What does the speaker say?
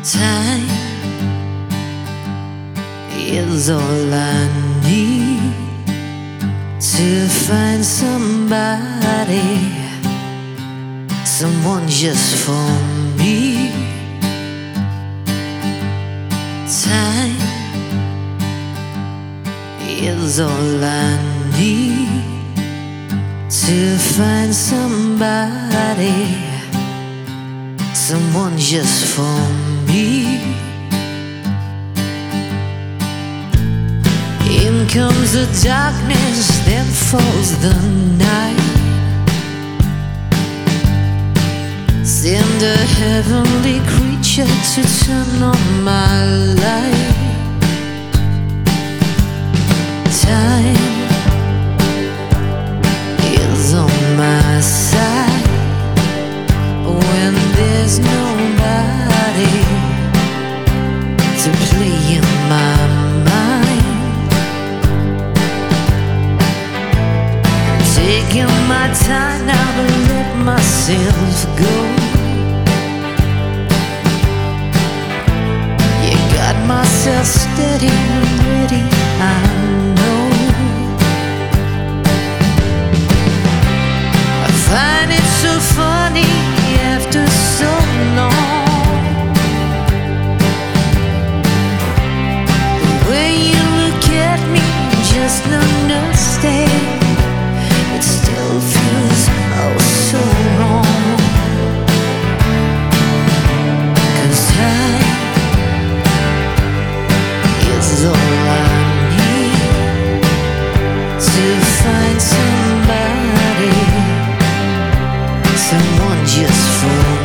Time is all I need to find somebody, someone just for me. Time is all I need to find somebody, someone just for me. In comes the darkness, then falls the night. Send a heavenly creature to turn on my light. Time is on my side when there's nobody to play in my mind. Taking my time now to let myself go. You got myself steady and ready, I know. I find it so funny after so long, the way you look at me, just understand. It still feels oh so wrong. 'Cause time is all I need to find somebody, someone just for